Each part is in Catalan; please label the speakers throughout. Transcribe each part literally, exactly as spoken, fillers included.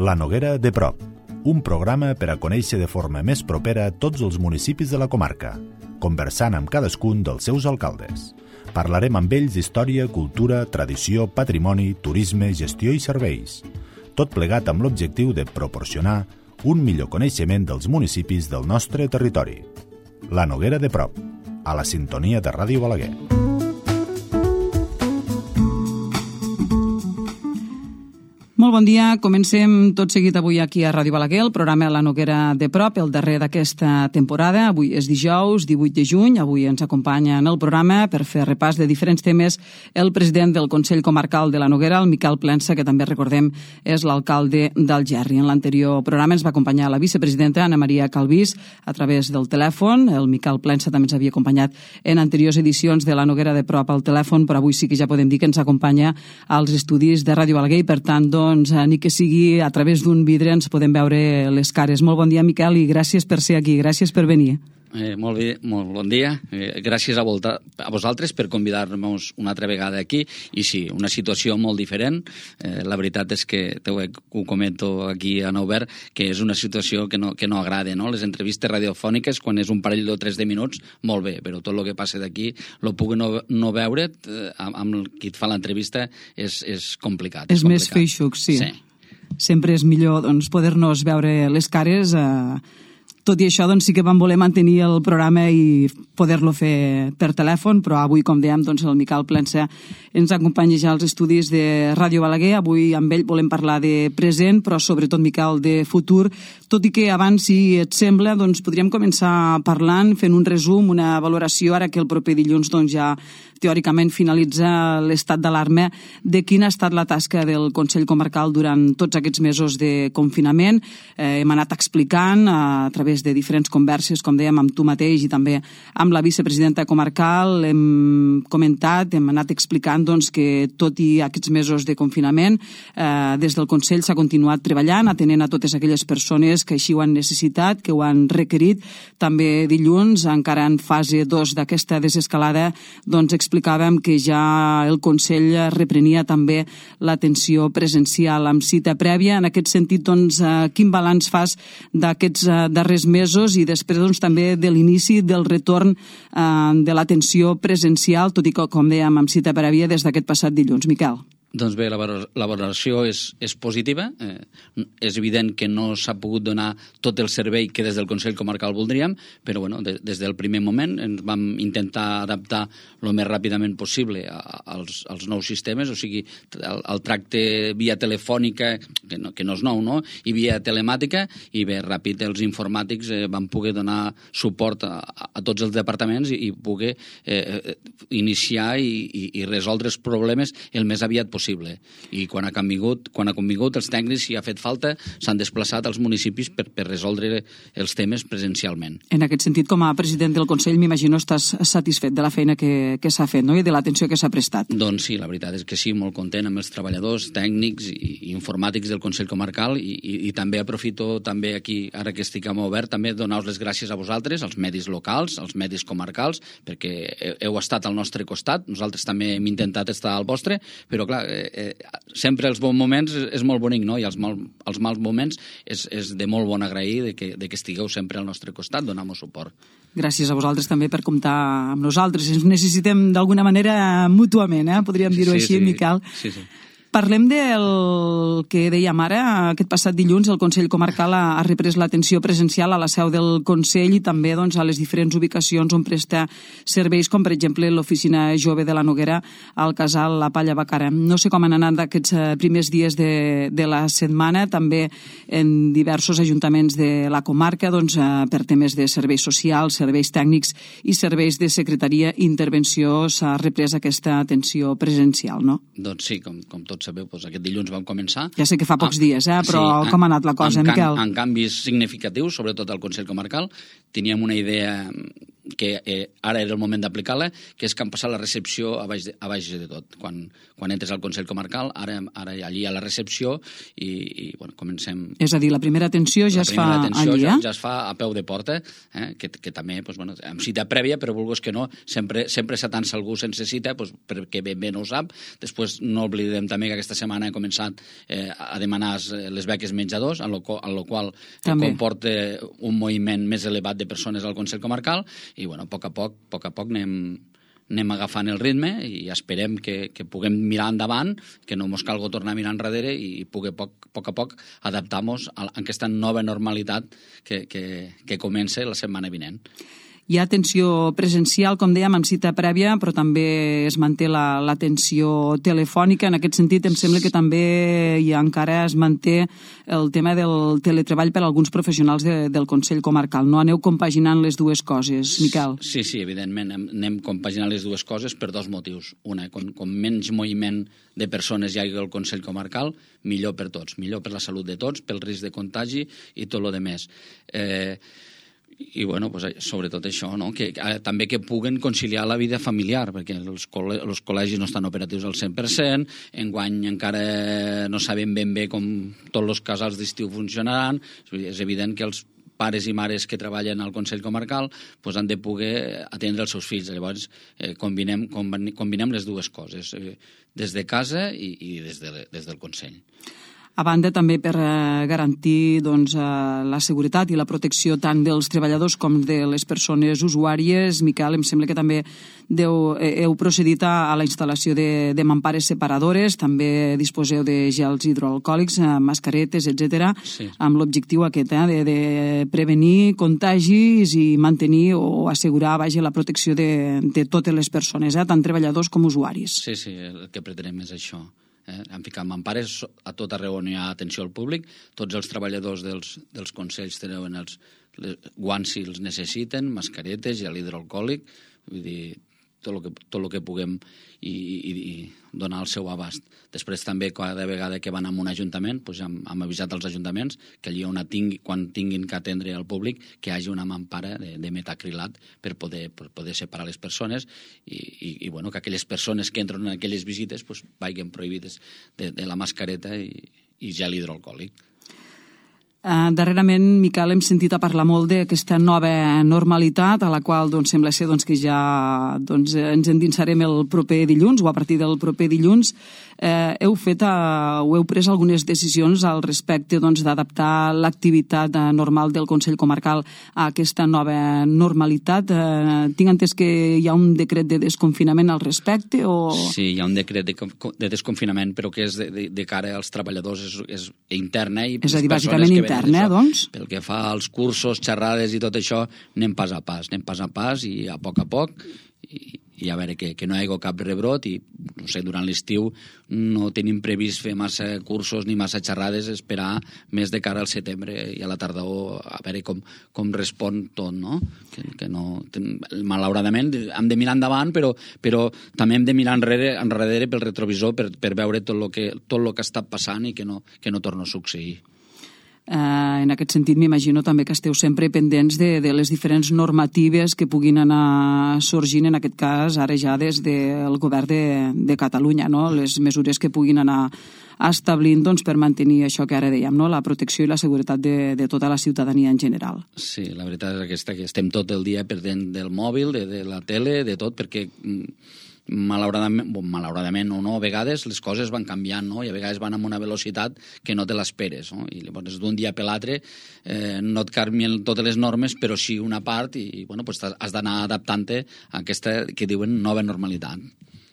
Speaker 1: La Noguera de prop, un programa per a conèixer de forma més propera tots els municipis de la comarca, conversant amb cadascun dels seus alcaldes. Parlarem amb ells d'història, cultura, tradició, patrimoni, turisme, gestió i serveis. Tot plegat amb l'objectiu de proporcionar un millor coneixement dels municipis del nostre territori. La Noguera de prop, a la sintonia de Ràdio Balaguer.
Speaker 2: Molt bon dia. Comencem tot seguit avui aquí a Ràdio Balaguer, el programa La Noguera de prop, el darrer d'aquesta temporada. Avui és dijous, divuit de juny. Avui ens acompanya en el programa per fer repàs de diferents temes el president del Consell Comarcal de la Noguera, el Miquel Plensa, que també recordem és l'alcalde d'Algerri. En l'anterior programa ens va acompanyar la vicepresidenta Ana Maria Calvís a través del telèfon. El Miquel Plensa també ens havia acompanyat en anteriors edicions de La Noguera de prop al telèfon, però avui sí que ja podem dir que ens acompanya als estudis de Ràdio Balaguer i, per tant, doncs, doncs, ni que sigui a través d'un vidre ens podem veure les cares. Molt bon dia, Miquel, i gràcies per ser aquí, gràcies per venir.
Speaker 3: Eh, molt, bé, molt bon dia. Eh, gràcies a, volta, a vosaltres per convidar-nos una altra vegada aquí. I sí, una situació molt diferent. Eh, la veritat és que te ho, ho comento aquí a Obert, que és una situació que no, que no agrada, no? Les entrevistes radiofòniques, quan és un parell o tres de minuts, molt bé, però tot el que passa d'aquí, lo puc no, no veure eh, amb, amb qui et fa l'entrevista és, és complicat.
Speaker 2: És, és
Speaker 3: complicat.
Speaker 2: Més feixuc, sí.
Speaker 3: sí.
Speaker 2: Sempre és millor doncs, poder-nos veure les cares. Eh... Tot i això, doncs, sí que vam voler mantenir el programa i poder-lo fer per telèfon, però avui, com dèiem, doncs, el Miquel Plensa ens acompanya ja als estudis de Ràdio Balaguer. Avui amb ell volem parlar de present, però sobretot, Miquel, de futur. Tot i que abans, si et sembla, doncs, podríem començar parlant, fent un resum, una valoració, ara que el proper dilluns doncs, ja teòricament finalitza l'estat d'alarma, de quina ha estat la tasca del Consell Comarcal durant tots aquests mesos de confinament. Eh, hem anat explicant a través de diferents converses, com dèiem, amb tu mateix i també amb la vicepresidenta comarcal. Hem comentat, hem anat explicant doncs, que tot i aquests mesos de confinament, eh, des del Consell s'ha continuat treballant, atenent a totes aquelles persones que així ho han necessitat, que ho han requerit. També dilluns, encara en fase dos d'aquesta desescalada, doncs explicàvem que ja el Consell reprenia també l'atenció presencial amb cita prèvia. En aquest sentit, doncs, quin balanç fas d'aquests darrers mesos i després doncs, també de l'inici del retorn eh, de l'atenció presencial, tot i que, com dèiem, amb cita prèvia des d'aquest passat dilluns. Miquel.
Speaker 3: Doncs bé, la valoració és, és positiva. Eh, és evident que no s'ha pogut donar tot el servei que des del Consell Comarcal voldríem, però bueno, de, des del primer moment ens vam intentar adaptar el més ràpidament possible a, als, als nous sistemes, o sigui, el, el tracte via telefònica, que no, que no és nou, no? I via telemàtica, i bé, ràpid els informàtics eh, van poder donar suport a, a tots els departaments i, i poder eh, iniciar i, i, i resoldre els problemes el més aviat possible. possible. I quan ha convingut, quan ha convingut els tècnics, si ha fet falta, s'han desplaçat als municipis per, per resoldre els temes presencialment.
Speaker 2: En aquest sentit, com a president del Consell, m'imagino estàs satisfet de la feina que, que s'ha fet, no? I de l'atenció que s'ha prestat.
Speaker 3: Doncs sí, la veritat és que sí, molt content amb els treballadors, tècnics i, i informàtics del Consell Comarcal i, i, i també aprofito també aquí, ara que estic amb Obert, també donar-vos les gràcies a vosaltres, als medis locals, als medis comarcals, perquè heu estat al nostre costat, nosaltres també hem intentat estar al vostre, però clar, Eh, eh, sempre els bons moments és molt bonic, no? I els, mal, els mals moments és, és de molt bon agrair de que, de que estigueu sempre al nostre costat, donar-nos suport.
Speaker 2: Gràcies a vosaltres també per comptar amb nosaltres. Ens necessitem d'alguna manera mútuament, eh? Podríem dir-ho
Speaker 3: sí,
Speaker 2: així,
Speaker 3: sí.
Speaker 2: Miquel.
Speaker 3: Sí, sí.
Speaker 2: Parlem del que dèiem ara. Aquest passat dilluns el Consell Comarcal ha, ha reprès l'atenció presencial a la seu del Consell i també doncs, a les diferents ubicacions on presta serveis, com per exemple l'Oficina Jove de la Noguera, al Casal La Palla Bacara. No sé com han anat aquests primers dies de, de la setmana, també en diversos ajuntaments de la comarca, doncs, per temes de serveis socials, serveis tècnics i serveis de secretaria i intervenció s'ha reprès aquesta atenció presencial, no?
Speaker 3: Doncs sí, com, com tots sabeu, doncs aquest dilluns vam començar.
Speaker 2: Ja sé que fa pocs
Speaker 3: ah,
Speaker 2: dies, eh? Però sí, com ha anat la cosa,
Speaker 3: en,
Speaker 2: Miquel?
Speaker 3: En canvis significatius, sobretot al Consell Comarcal. Teníem una idea que eh, ara era el moment d'aplicar-la, que és que han passat la recepció a baix de, a baix de tot. Quan, quan entres al Consell Comarcal, ara, ara allí hi ha la recepció i, i bueno, comencem...
Speaker 2: És a dir, la primera atenció ja es fa allí,
Speaker 3: ja,
Speaker 2: eh?
Speaker 3: ja es fa a peu de porta, eh? que, que també, doncs, bueno, amb cita prèvia, però vulguis que no, sempre, sempre s'atansa algú sense cita, doncs, perquè ben bé no ho sap. Després no oblidem també que aquesta setmana he començat eh, a demanar les beques menjadors, en lo, en lo qual comporta un moviment més elevat de persones al Consell Comarcal, i bueno, a poc a poc, a poc, a poc anem, anem agafant el ritme i esperem que, que puguem mirar endavant, que no mos calgo tornar a mirar enrere i poder poc, poc a poc adaptar-nos a aquesta nova normalitat que, que, que comença la setmana vinent.
Speaker 2: Hi ha atenció presencial, com dèiem, amb cita prèvia, però també es manté l'atenció la, telefònica. En aquest sentit, em sembla que també hi ha, encara es manté el tema del teletreball per a alguns professionals de, del Consell Comarcal. No aneu compaginant les dues coses, Miquel?
Speaker 3: Sí, sí, evidentment. Anem compaginant les dues coses per dos motius. Una, com, com menys moviment de persones hi ha al Consell Comarcal, millor per tots. Millor per la salut de tots, pel risc de contagi i tot el que més. Eh... I, bueno, pues, sobretot això, no? que, eh, també que puguen conciliar la vida familiar, perquè els, col·le els col·legis no estan operatius al cent per cent, enguany encara no sabem ben bé com tots els casals d'estiu funcionaran. És evident que els pares i mares que treballen al Consell Comarcal pues, han de poder atendre els seus fills. Llavors, eh, combinem, combinem les dues coses, eh, des de casa i, i des, de, des del Consell.
Speaker 2: A banda, també per eh, garantir doncs, eh, la seguretat i la protecció tant dels treballadors com de les persones usuàries, Miquel, em sembla que també deu, eh, heu procedit a, a la instal·lació de, de mampares separadores, també disposeu de gels hidroalcohòlics, eh, mascaretes, etcètera, sí. Amb l'objectiu aquest, eh, de, de prevenir contagis i mantenir o assegurar vaja, la protecció de, de totes les persones, eh, tant treballadors com usuaris.
Speaker 3: Sí, sí, el que pretenem és això. Eh? Hem ficat mampares a tot arreu on hi ha atenció al públic. Tots els treballadors dels, dels consells tenen els guants si els necessiten, mascaretes, gel hidroalcohòlic, vull dir, tot el que, tot el que puguem i, i, i donar el seu abast. Després també, cada vegada que van a un ajuntament, doncs hem, hem avisat als ajuntaments que allí on tingui, quan tinguin que atendre al públic, que hi hagi una mampara de, de metacrilat per poder, per poder separar les persones i, i, i bueno, que aquelles persones que entren en aquelles visites doncs, vagin prohibides de, de la mascareta i, i gel hidroalcohòlic.
Speaker 2: Uh, darrerament, Miquel, hem sentit a parlar molt d'aquesta nova normalitat a la qual doncs, sembla ser doncs, que ja doncs, ens endinsarem el proper dilluns o a partir del proper dilluns. Uh, heu fet uh, o heu pres algunes decisions al respecte doncs, d'adaptar l'activitat uh, normal del Consell Comarcal a aquesta nova normalitat. Uh, tinc entès que hi ha un decret de desconfinament al respecte? O...
Speaker 3: Sí, hi ha un decret de, de desconfinament, però que és de, de, de cara als treballadors, és, és interna. I
Speaker 2: és a dir, bàsicament interna. Interna, doncs?
Speaker 3: Pel que fa als cursos, xerrades i tot això, anem pas a pas, anem pas a pas i a poc a poc, i, i a veure que, que no hi hagi cap rebrot i, no sé, durant l'estiu no tenim previst fer massa cursos ni massa xerrades, esperar més de cara al setembre i a la tardor a veure com, com respon tot, no? Que, que no... Malauradament hem de mirar endavant, però, però també hem de mirar enrere, enrere pel retrovisor per, per veure tot el que, tot lo que està passant i que no, que no torna a succeir.
Speaker 2: Uh, en aquest sentit, m'imagino també que esteu sempre pendents de, de les diferents normatives que puguin anar sorgint, en aquest cas, ara ja des del govern de, de Catalunya, no? Les mesures que puguin anar establint doncs, per mantenir això que ara dèiem, no? La protecció i la seguretat de, de tota la ciutadania en general.
Speaker 3: Sí, la veritat és aquesta, que estem tot el dia perdent del mòbil, de, de la tele, de tot, perquè... malauradament, bon, malauradament o no, a vegades les coses van canviant, no? I a vegades van amb una velocitat que no te l'esperes, no? I llavors d'un dia per l'altre eh, no et canvien totes les normes, però sí una part i bueno, pues has d'anar adaptant-te a aquesta que diuen nova normalitat.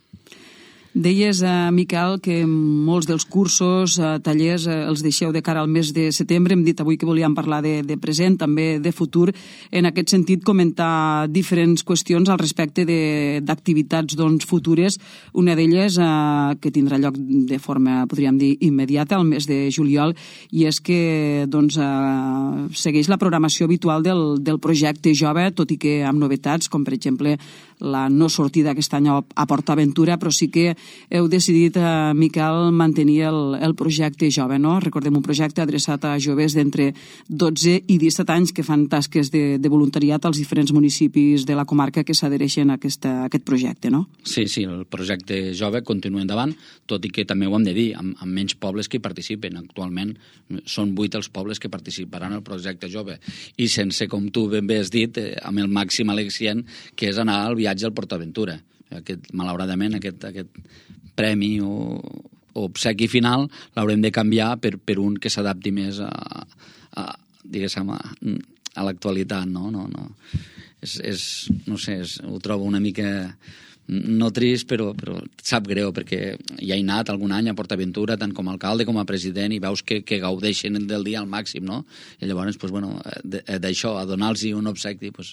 Speaker 2: Deies, eh, Miquel, que molts dels cursos, eh, tallers, eh, els deixeu de cara al mes de setembre. Hem dit avui que volíem parlar de, de present, també de futur. En aquest sentit, comentar diferents qüestions al respecte d'activitats doncs, futures. Una d'elles, eh, que tindrà lloc de forma, podríem dir, immediata, al mes de juliol, i és que doncs, eh, segueix la programació habitual del, del projecte jove, tot i que amb novetats, com per exemple la no sortida aquest any a PortAventura, però sí que heu decidit, eh, Miquel, mantenir el, el projecte jove, no? Recordem un projecte adreçat a joves d'entre dotze i disset anys que fan tasques de, de voluntariat als diferents municipis de la comarca que s'adhereixen a, aquesta, a aquest projecte, no?
Speaker 3: Sí, sí, el projecte jove continua endavant, tot i que també ho hem de dir, amb, amb menys pobles que hi participen. Actualment són vuit els pobles que participaran al projecte jove i sense, com tu ben bé has dit, eh, amb el màxim al·licient que és anar al viatge al PortAventura. Aquest, malauradament, aquest, aquest premi o, o obsequi final l'haurem de canviar per, per un que s'adapti més a, a, diguéssim, a, a l'actualitat, no? No, no. És, és, no sé, és, ho trobo una mica no trist, però, però sap greu, perquè ja he anat algun any a PortAventura, tant com a alcalde com a president, i veus que, que gaudeixen del dia al màxim, no? I llavors, pues, bueno, d'això, a donar-los un obsequi, pues,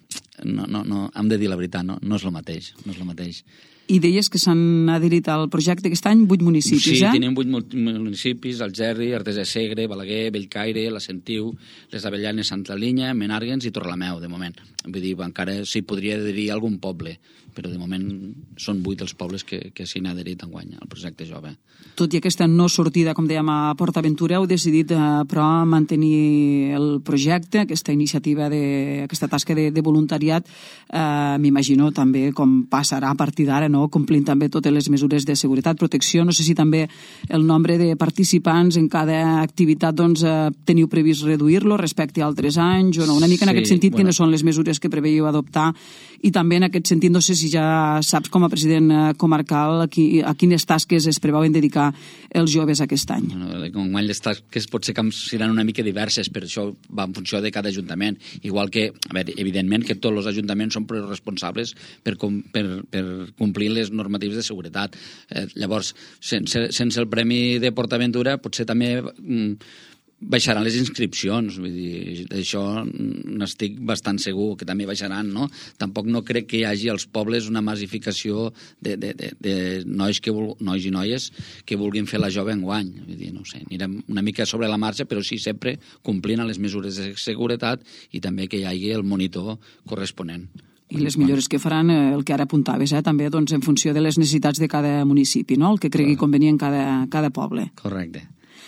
Speaker 3: no, no, no, hem de dir la veritat, no, no és el mateix, no és el mateix.
Speaker 2: I deies que s'han adherit al projecte aquest any vuit municipis,
Speaker 3: sí,
Speaker 2: eh?
Speaker 3: Sí, tenim vuit municipis, Algerri, Artesa de Segre, Balaguer, Bellcaire, la Sentiu, les Avellanes, Santa Linya, Menàrguens i Torrelameu, de moment. Vull dir, encara s'hi podria adherir algun poble, però de moment són vuit els pobles que, que s'hi han adherit enguany al projecte jove.
Speaker 2: Tot i aquesta no sortida, com dèiem, a PortAventura, heu decidit, eh, però, mantenir el projecte, aquesta iniciativa, de, aquesta tasca de, de voluntariat, eh, m'imagino també com passarà a partir d'ara, no? Complint també totes les mesures de seguretat, protecció. No sé si també el nombre de participants en cada activitat, doncs, eh, teniu previst reduir-lo respecte a altres anys o no? Una mica en sí, aquest sentit, bueno, quines són les mesures que preveieu adoptar? I també en aquest sentit, no sé si ja saps com a president comarcal a, qui, a quines tasques es preveuen dedicar els joves aquest any.
Speaker 3: Bueno, com les tasques potser que seran una mica diverses, però això va en funció de cada ajuntament. Igual que, a veure, evidentment que tots els ajuntaments són responsables per, com, per, per complir les normatives de seguretat. Eh, llavors, sense, sense el Premi de PortAventura, potser també mm, baixaran les inscripcions. Vull dir, d'això n'estic bastant segur, que també baixaran, no? Tampoc no crec que hi hagi als pobles una massificació de, de, de, de nois, que, nois i noies que vulguin fer la jove enguany. Vull dir, no sé, anirem una mica sobre la marxa, però sí sempre complint les mesures de seguretat i també que hi hagi el monitor corresponent.
Speaker 2: I les millores que faran, eh, el que ara apuntaves, eh, també doncs, en funció de les necessitats de cada municipi, no? El que cregui convenient cada, cada poble.
Speaker 3: Correcte.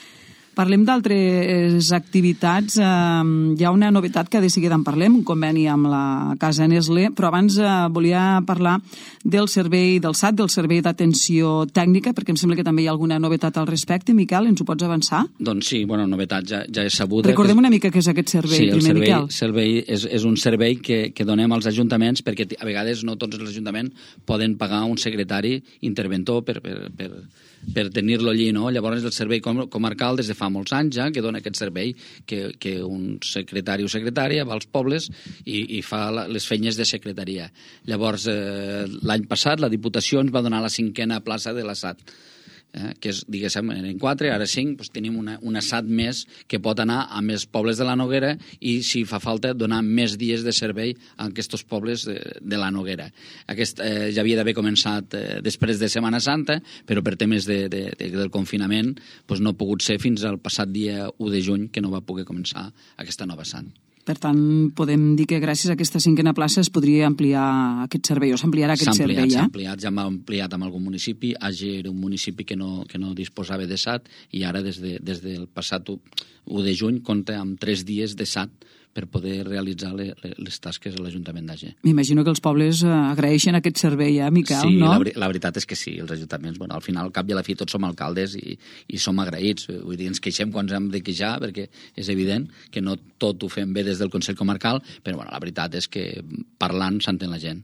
Speaker 2: Parlem d'altres activitats. Eh, hi ha una novetat que de seguida en parlem, un conveni amb la Casa Nestlé, però abans eh, volia parlar del servei del S A T, del servei d'atenció tècnica, perquè em sembla que també hi ha alguna novetat al respecte. Miquel, ens ho pots avançar?
Speaker 3: Doncs sí, bueno, novetat ja, ja és sabuda.
Speaker 2: Recordem
Speaker 3: que...
Speaker 2: una mica què és aquest servei,
Speaker 3: sí,
Speaker 2: primer,
Speaker 3: servei,
Speaker 2: Miquel.
Speaker 3: Sí, el servei és, és un servei que, que donem als ajuntaments, perquè a vegades no tots els ajuntaments poden pagar un secretari interventor per... per, per per tenir-lo allí, no? Llavors el servei comarcal des de fa molts anys ja que dona aquest servei, que, que un secretari o secretària va als pobles i, i fa la, les feines de secretaria. Llavors eh, l'any passat la Diputació ens va donar la cinquena plaça de la S A T, eh, que és, diguéssim, en quatre, ara cinc, doncs tenim una, una S A T més que pot anar a més pobles de la Noguera i, si fa falta, donar més dies de servei a aquests pobles de, de la Noguera. Aquest eh, ja havia d'haver començat eh, després de Setmana Santa, però per temes de, de, de, del confinament doncs no ha pogut ser fins al passat dia u de juny que no va poder començar aquesta nova S A T.
Speaker 2: Per tant, podem dir que gràcies a aquesta cinquena plaça es podria ampliar aquest servei, o s'ampliarà aquest servei, eh?
Speaker 3: S'ha ampliat, ja m'ha ampliat amb algun municipi. Àger era un municipi que no, que no disposava de S A T i ara des, de, des del passat u de juny compta amb tres dies de S A T per poder realitzar le, les tasques a l'Ajuntament d'Àger.
Speaker 2: M'imagino que els pobles agraeixen aquest servei, eh, Miquel,
Speaker 3: sí,
Speaker 2: no?
Speaker 3: Sí, la, la veritat és que sí, els ajuntaments, bueno, al final, al cap i a la fi, tots som alcaldes i, i som agraïts. Vull dir, ens queixem quan ens hem de queixar, perquè és evident que no tot ho fem bé des del Consell Comarcal, però bueno, la veritat és que parlant s'entén la gent.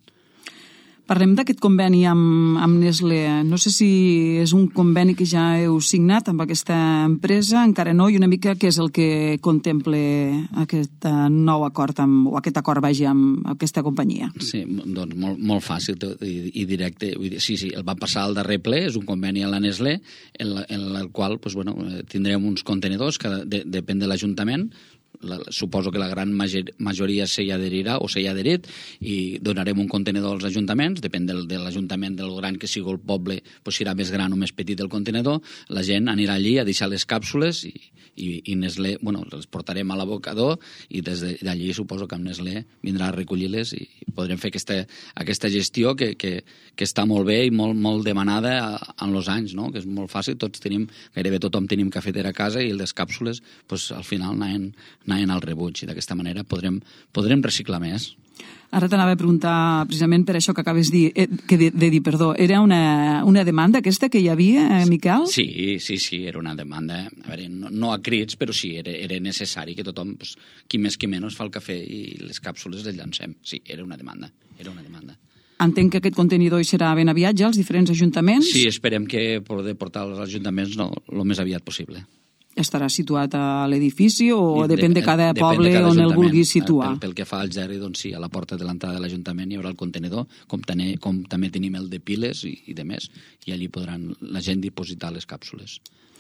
Speaker 2: Parlem d'aquest conveni amb, amb Nestlé. No sé si és un conveni que ja heu signat amb aquesta empresa, encara no, i una mica què és el que contempla aquest nou acord, amb, o aquest acord, vagi, amb aquesta companyia.
Speaker 3: Sí, doncs molt, molt fàcil i, i directe. Vull dir, sí, sí, el va passar al darrer ple, és un conveni a la Nestlé, en, la, en el qual doncs, bueno, tindrem uns contenidors que de, depèn de l'Ajuntament. La, suposo que la gran major, majoria s'hi adherirà o s'hi ha adherit i donarem un contenedor als ajuntaments, depèn del, de l'Ajuntament, del gran que sigui el poble, doncs serà més gran o més petit el contenedor, la gent anirà allí a deixar les càpsules i, i, i Nestlé, bueno, les portarem a l'abocador i des d'allí suposo que amb Nestlé vindrà a recollir-les i podrem fer aquesta, aquesta gestió que, que, que està molt bé i molt, molt demanada en els anys, no? Que és molt fàcil, tots tenim, gairebé tothom tenim cafetera a casa i les càpsules pues, al final anaven, anaven al rebuig i d'aquesta manera podrem, podrem reciclar més.
Speaker 2: Ara t'anava a preguntar precisament per això que acabes de dir, que de, de dir perdó. Era una, una demanda aquesta que hi havia, eh, Miquel?
Speaker 3: Sí, sí, sí, era una demanda. A veure, no, no a crits, però sí, era, era necessari que tothom, pues, qui més qui menys, fa el cafè i les càpsules les llancem. Sí, era una demanda, era una demanda.
Speaker 2: Entenc que aquest contenidor hi serà ben aviat ja als diferents ajuntaments?
Speaker 3: Sí, esperem que poder portar als ajuntaments no, el més aviat possible.
Speaker 2: Estarà situat a l'edifici o
Speaker 3: I
Speaker 2: depèn de cada
Speaker 3: depèn
Speaker 2: poble
Speaker 3: de cada
Speaker 2: on el vulgui situar?
Speaker 3: Pel, pel que fa al Geri, doncs sí, a la porta de l'entrada de l'Ajuntament hi haurà el contenidor, com, tene, com també tenim el de piles i, i de més, i allí podran la gent dipositar les càpsules.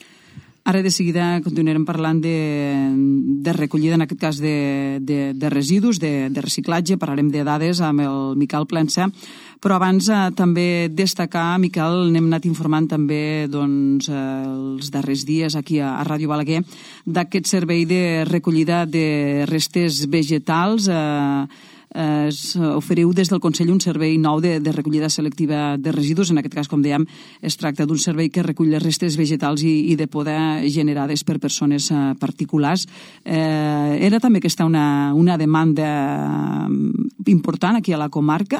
Speaker 2: Ara de seguida continuarem parlant de, de recollida, en aquest cas de, de, de residus, de, de reciclatge, parlarem de dades amb el Miquel Plensa, però abans eh, també destacar, Miquel, n'hem anat informant també doncs, eh, els darrers dies aquí a, a Ràdio Balaguer d'aquest servei de recollida de restes vegetals. Eh, eh, oferiu des del Consell un servei nou de, de recollida selectiva de residus. En aquest cas, com dèiem, es tracta d'un servei que recull les restes vegetals i, i de poda generades per persones eh, particulars. Eh, era també aquesta una, una demanda important aquí a la comarca?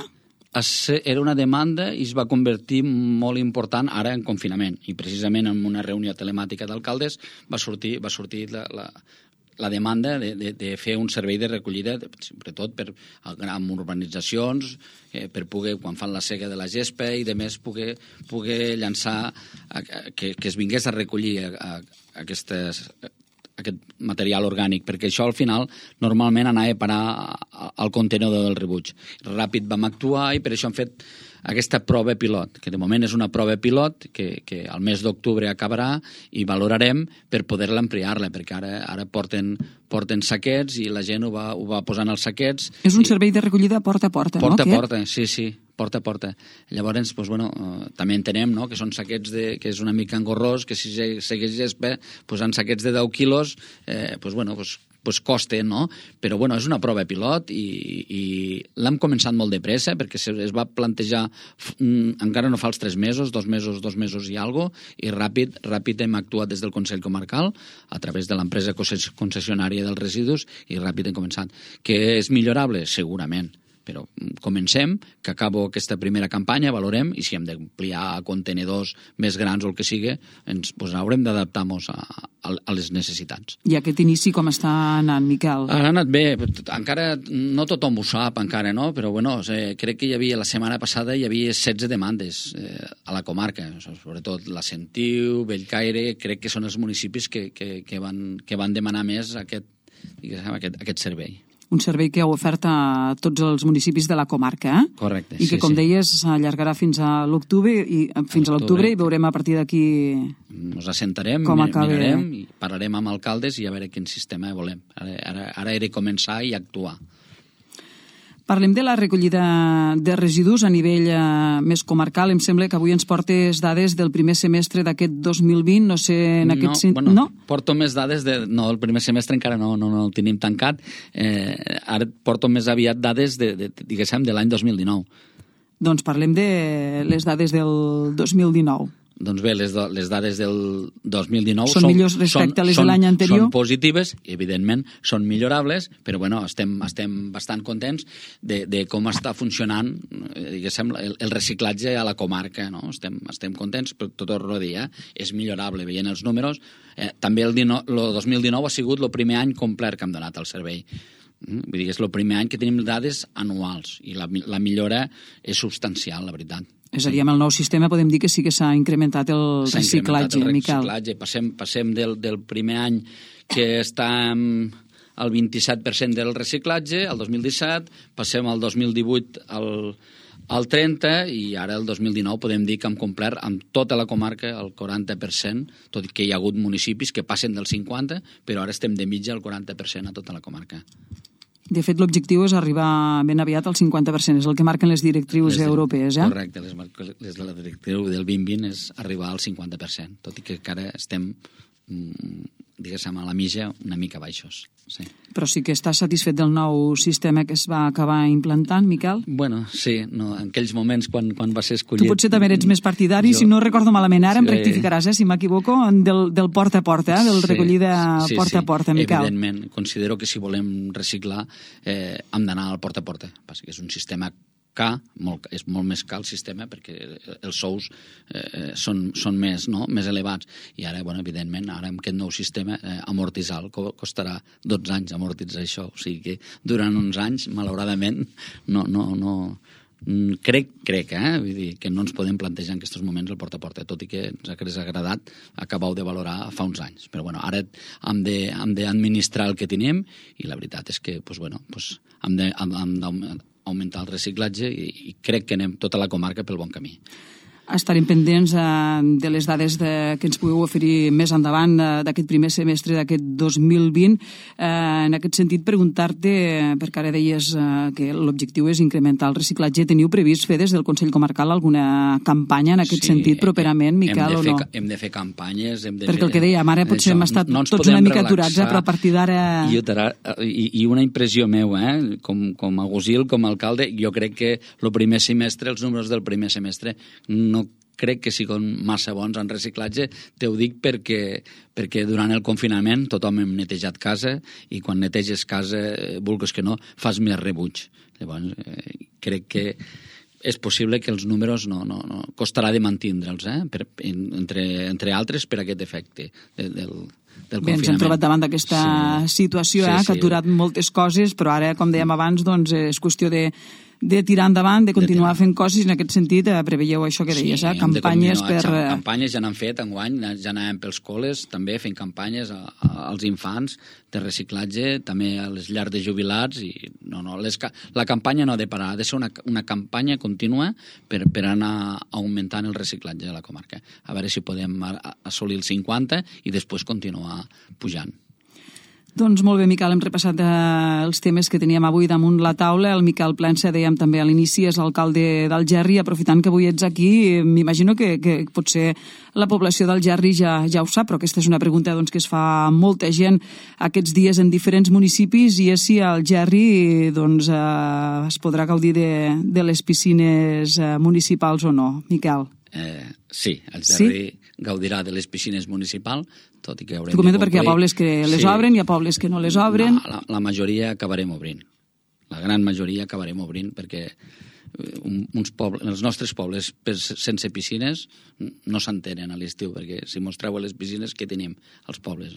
Speaker 3: Era una demanda i es va convertir molt important ara en confinament. I precisament en una reunió telemàtica d'alcaldes va sortir, va sortir la, la, la demanda de, de, de fer un servei de recollida, sobretot per amb urbanitzacions, eh, per poder, quan fan la sega de la gespa i de més, poder, poder llançar, a, a, que, que es vingués a recollir a, a, a aquestes... aquest material orgànic, perquè això al final normalment anava a parar al contenidor del rebuig. Ràpid vam actuar i per això hem fet aquesta prova pilot, que de moment és una prova pilot que, que al mes d'octubre acabarà i valorarem per poder-la ampliar-la, perquè ara, ara porten, porten saquets i la gent ho va, ho va posant als saquets.
Speaker 2: És un servei de recollida porta a porta,
Speaker 3: porta
Speaker 2: no?
Speaker 3: Porta a porta, sí, sí. porta a porta. Llavors, doncs, bueno, eh, també entenem, no?, que són saquets de, que és una mica engorrós, que si segueix gespa, posant saquets de deu quilos, eh, doncs, bueno, doncs, pues costa, no? Però, bueno, és una prova pilot i, i l'hem començat molt de pressa perquè es va plantejar, mm, encara no fa els tres mesos, dos mesos, dos mesos i alguna cosa, i ràpid, ràpid hem actuat des del Consell Comarcal a través de l'empresa concessionària dels residus i ràpid hem començat. Que és millorable? Segurament. Però comencem, que acabo aquesta primera campanya, valorem, i si hem d'ampliar a contenidors més grans o el que sigui, ens pues, haurem d'adaptar-nos a, a, a les necessitats.
Speaker 2: I aquest inici com està anant, Miquel?
Speaker 3: Ha anat bé. Encara no tothom ho sap, encara, no? Però, bueno, eh, crec que hi havia, la setmana passada hi havia setze demandes eh, a la comarca, sobretot la Sentiu, Bellcaire, crec que són els municipis que, que, que, van, que van demanar més aquest, aquest, aquest servei.
Speaker 2: Un servei que heu ofert a tots els municipis de la comarca, eh?
Speaker 3: Correcte,
Speaker 2: I que,
Speaker 3: sí,
Speaker 2: com
Speaker 3: sí.
Speaker 2: deies, s'allargarà fins a l'octubre i fins a l'octubre i veurem a partir d'aquí...
Speaker 3: Ens assentarem,
Speaker 2: acaba...
Speaker 3: mirarem i parlarem amb alcaldes i a veure quin sistema volem. Ara, ara, ara he de començar i actuar.
Speaker 2: Parlem de la recollida de residus a nivell eh, més comarcal. Em sembla que avui ens portes dades del primer semestre d'aquest dos mil vint, no sé... En aquest...
Speaker 3: No, bueno,
Speaker 2: no?
Speaker 3: porto més dades, de, no, el primer semestre encara no, no, no el tenim tancat, eh, ara porto més aviat dades de, de, diguéssim, de l'any dos mil dinou.
Speaker 2: Doncs parlem de les dades del dos mil dinou.
Speaker 3: Doncs bé, les, les dades del dos mil dinou
Speaker 2: són, són millors respecte a les de l'any anterior?
Speaker 3: Són positives, evidentment són millorables, però bueno, estem, estem bastant contents de, de com està funcionant diguéssim, el, el reciclatge a la comarca. No? Estem, estem contents, però tot el dia és millorable, veient els números. Eh, també el, dinou, el dos mil dinou ha sigut el primer any complet que hem donat al servei. Vull dir, és el primer any que tenim dades anuals i la, la millora és substancial, la veritat.
Speaker 2: És a dir, amb el nou sistema podem dir que sí que s'ha incrementat el reciclatge,
Speaker 3: el
Speaker 2: Miquel.
Speaker 3: reciclatge. Passem, passem del, del primer any que està al vint-i-set per cent del reciclatge, al dos mil disset, passem al dos mil divuit al, al trenta i ara el dos mil dinou podem dir que hem complert amb tota la comarca el quaranta per cent, tot i que hi ha hagut municipis que passen del cinquanta, però ara estem de mitja al quaranta per cent a tota la comarca.
Speaker 2: De fet, l'objectiu és arribar ben aviat al cinquanta per cent, és el que marquen les directrius les, europees, eh?
Speaker 3: Correcte, les, les, la directriu del vint vint és arribar al cinquanta per cent, tot i que encara estem, diguéssim, a la mitja una mica baixos. Sí.
Speaker 2: Però sí que estàs satisfet del nou sistema que es va acabar implantant, Miquel?
Speaker 3: Bueno, sí, no, en aquells moments quan, quan va ser escollit...
Speaker 2: Tu potser també ets més partidari, jo... si no recordo malament, ara em rectificaràs, eh, si m'equivoco, del, del porta a porta, eh, del sí, recollida sí, porta sí, a porta, Miquel.
Speaker 3: Evidentment, considero que si volem reciclar eh, hem d'anar al porta a porta, perquè és un sistema car, molt, és molt més car el sistema perquè els sous eh, són, són més, no? més elevats. I ara, bueno, evidentment, ara amb aquest nou sistema eh, amortitzar costarà dotze anys amortitzar això. O sigui que durant uns anys, malauradament, no, no, no, crec, crec, eh? Vull dir, que no ens podem plantejar en aquests moments el porta a porta, tot i que ens ha agradat acabau de valorar fa uns anys. Però bueno, ara hem de, hem d'administrar el que tenim i la veritat és que pues, bueno, pues, hem de, hem, hem de augmentar el reciclatge i, i crec que anem tota la comarca pel bon camí.
Speaker 2: Estarem pendents eh, de les dades de, que ens pugueu oferir més endavant eh, d'aquest primer semestre d'aquest dos mil vint. Eh, en aquest sentit, preguntar-te, perquè ara deies eh, que l'objectiu és incrementar el reciclatge, teniu previst fer des del Consell Comarcal alguna campanya en aquest sí, sentit properament, Miquel, o no?
Speaker 3: Fer, hem de fer campanyes... Hem de
Speaker 2: perquè
Speaker 3: fer,
Speaker 2: el que dèiem, ara potser hem estat no tots una mica aturats, eh, però a partir d'ara...
Speaker 3: I, i, I una impressió meva, eh, com, com a Gusil, com a alcalde, jo crec que el primer semestre, els números del primer semestre, no no crec que siguin massa bons en reciclatge. Te ho dic perquè, perquè durant el confinament tothom hem netejat casa i quan neteges casa, vulguis que no, fas més rebuig. Llavors, eh, crec que és possible que els números no, no, no costarà de mantindre'ls, eh? per, entre, entre altres per aquest efecte de, del, del
Speaker 2: Bé, ens hem trobat davant d'aquesta sí. situació, eh? sí, sí. que ha aturat moltes coses, però ara, com dèiem abans, doncs, és qüestió de de tirar endavant, de continuar de fent coses, i en aquest sentit eh, preveieu això que deies, eh? campanyes per...
Speaker 3: Campanyes ja n'han fet enguany, ja anàvem pels col·les, també fent campanyes a, a, als infants de reciclatge, també a les llars de jubilats, i no, no, les, la campanya no ha de parar, ha de ser una, una campanya contínua per, per anar augmentant el reciclatge de la comarca. A veure si podem assolir el cinquanta i després continuar pujant.
Speaker 2: Doncs molt bé, Miquel, hem repassat eh, els temes que teníem avui damunt la taula. El Miquel Plensa, dèiem també a l'inici, és l'alcalde d'Algerri. Aprofitant que avui ets aquí, m'imagino que, que potser la població d'Algerri ja, ja ho sap, però aquesta és una pregunta doncs, que es fa molta gent aquests dies en diferents municipis, i és si a Algerri doncs, eh, es podrà gaudir de, de les piscines eh, municipals o no, Miquel.
Speaker 3: Eh, sí, Algerri sí? gaudirà de les piscines municipals, tot i que haurem
Speaker 2: T'ho comento perquè hi ha pobles que les sí. obren, hi ha pobles que no les obren.
Speaker 3: No, la, la majoria acabarem obrint. La gran majoria acabarem obrint perquè un, uns pobles, els nostres pobles sense piscines no s'entenen a l'estiu, perquè si mostreu a les piscines què tenim als pobles?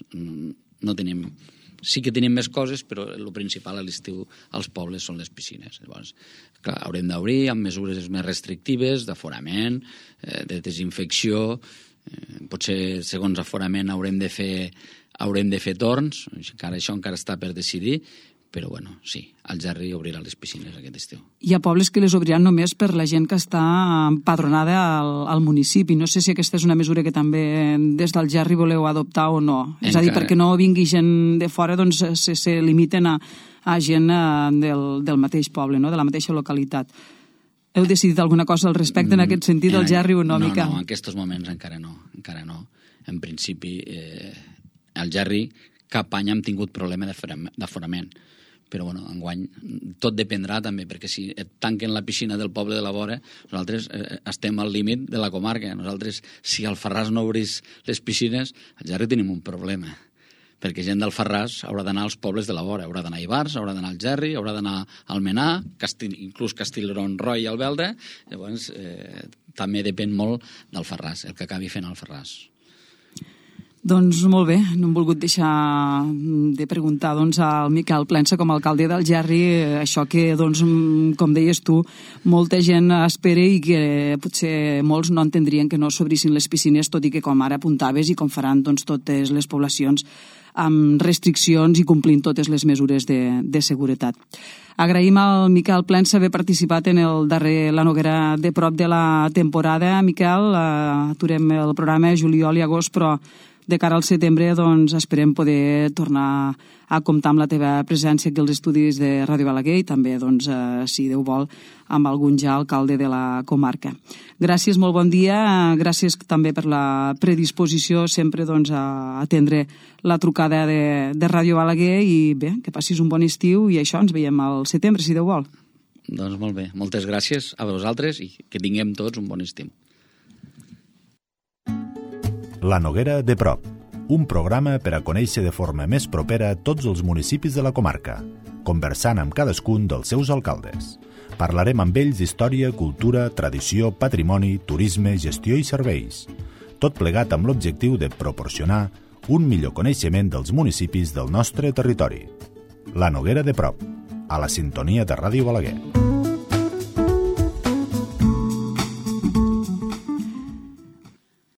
Speaker 3: No tenim... Sí que tenim més coses, però el principal a l'estiu als pobles són les piscines. Llavors, clar, haurem d'obrir amb mesures més restrictives, d'aforament, eh, de desinfecció. Eh, potser, segons aforament, haurem de fer, haurem de fer torns. Encara, això encara està per decidir. Però, bueno, sí, Algerri obrirà les piscines aquest estiu.
Speaker 2: Hi ha pobles que les obriran només per la gent que està empadronada al, al municipi. No sé si aquesta és una mesura que també des d'Algerri voleu adoptar o no. Encara... És a dir, perquè no vingui gent de fora, doncs se, se limiten a, a gent del, del mateix poble, no? De la mateixa localitat. Heu decidit alguna cosa al respecte en aquest sentit,
Speaker 3: en,
Speaker 2: Algerri, o no,
Speaker 3: no
Speaker 2: Miquel?
Speaker 3: No, en aquests moments encara no. Encara no. En principi, eh, Algerri cap any hem tingut problema d'aforament. Però, bueno, enguany tot dependrà també, perquè si et tanquen la piscina del poble de la vora, nosaltres eh, estem al límit de la comarca. Nosaltres, si al Farràs no obrís les piscines, a Algerri tenim un problema, perquè gent del Farràs haurà d'anar als pobles de la vora, haurà d'anar a Ivars, haurà d'anar a Algerri, haurà d'anar a Almenar, Castil, inclús Castellron-Roy i Albelda. Llavors, eh, també depèn molt del Farràs, el que acabi fent el Farràs.
Speaker 2: Doncs molt bé, no hem volgut deixar de preguntar doncs, al Miquel Plensa com a alcalde d'Algerri això que, doncs, com deies tu, molta gent espera i que potser molts no entendrien que no s'obrissin les piscines, tot i que, com ara apuntaves, i com faran doncs, totes les poblacions amb restriccions i complint totes les mesures de, de seguretat. Agraïm al Miquel Plensa haver participat en el darrer La Noguera de prop de la temporada. Miquel, aturem el programa juliol i agost, però de cara al setembre doncs, esperem poder tornar a comptar amb la teva presència aquí als estudis de Ràdio Balaguer i també, doncs, eh, si Déu vol, amb algun ja alcalde de la comarca. Gràcies, molt bon dia. Gràcies també per la predisposició sempre doncs, a atendre la trucada de, de Ràdio Balaguer i bé, que passis un bon estiu i això, ens veiem al setembre, si Déu vol.
Speaker 3: Doncs molt bé. Moltes gràcies a vosaltres i que tinguem tots un bon estiu.
Speaker 1: La Noguera de prop, un programa per a conèixer de forma més propera tots els municipis de la comarca, conversant amb cadascun dels seus alcaldes. Parlarem amb ells d'història, cultura, tradició, patrimoni, turisme, gestió i serveis. Tot plegat amb l'objectiu de proporcionar un millor coneixement dels municipis del nostre territori. La Noguera de prop, a la sintonia de Ràdio Balaguer.